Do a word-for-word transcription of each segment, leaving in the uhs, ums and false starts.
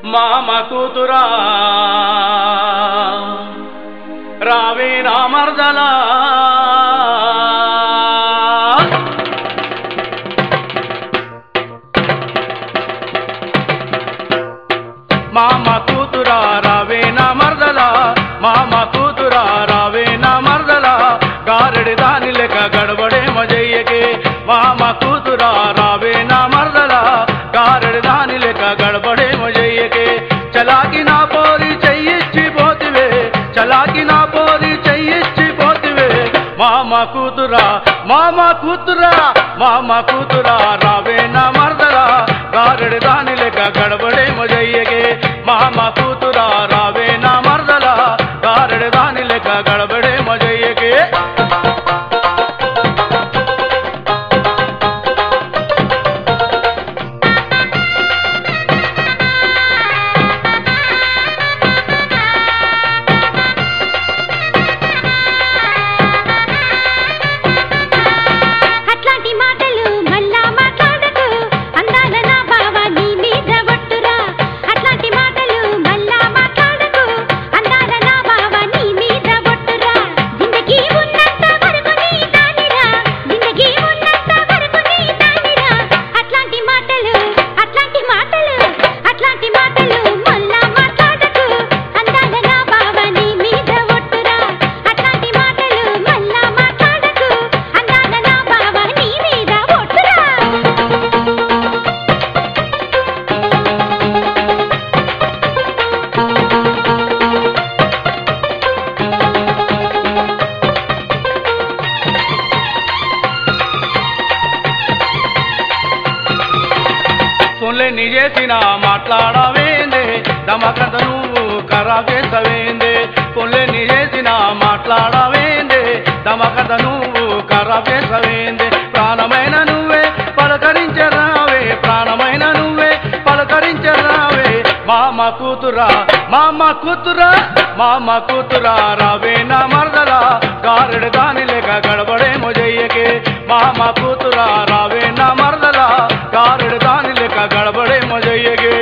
మామ కూతురా రావే నా మర్దలా మామ కూతురా రావే నా మర్దలా మామ కూతురా రావే నా మర్దలా గారెడి దాని లెక్క గడబడే మజయ్యకే మామ కూతురా రావే నా మర్దలా గారెడి దాని లెక్క గడబడే మజయ్యకే చలాకి నా పోరి చెయ్యిచ్చి పోతివే చలాకి నా పోరి చెయ్యిచ్చి పోతివే మామ కూతురా మామ కూతురా మామ కూతురా రావే నా మర్దలా గారెడి దాని లెక్క గడబడే మజయ్యకే మామ కూతురా రావే నా మర్దలా గారెడి దాని లెక్క గడబడే మజయ్యకే నీ చేసిన మాట్లాడవేందే దమకత నువ్వు ఖరాబ్ చేసవేందే పొల్లే నీ చేసిన మాట్లాడవేందే దమకత నువ్వు ఖరాబ్ చేసవేందే ప్రాణమైన నువ్వే పలకరించరావే ప్రాణమైన నువ్వే పలకరించరావే మామ కూతురా మామ కూతురా మామ కూతురా రావే నా మర్దలా గారెడి దాని లెక్క గడబడే మొజయ్యకే మామ కూతురా రావే నా మర్దలా గారెడి దాని లెక్క గడబడే మొజయ్యకే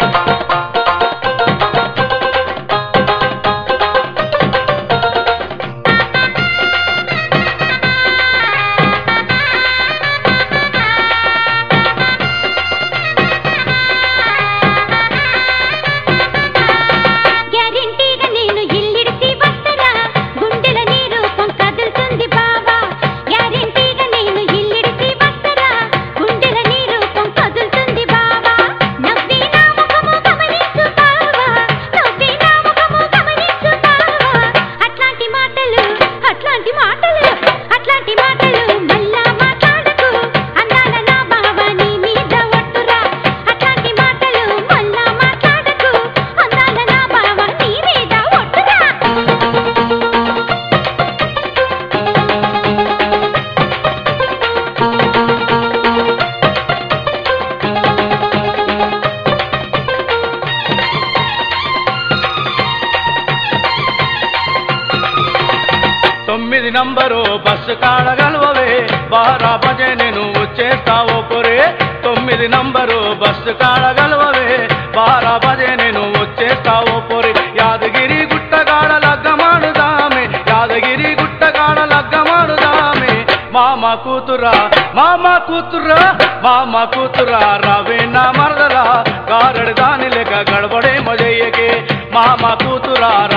తొమ్మిది నంబరు బస్సు కాడగలవే బారా బజే నేను వచ్చేస్తావు పొరే తొమ్మిది నంబరు బస్సు కాడగలవే బారా బజే నేను వచ్చేస్తావు పొరే యాదగిరి గుట్టగాడ లగ్గమాడుదామే యాదగిరి గుట్టగాడ లగ్గమాడుదామే మామ కూతురా మామ కూతురా మామ కూతురా రావే నా మర్దలా గారెడి దాని లెక్క గడబడే మజయ్యకే మామ కూతురా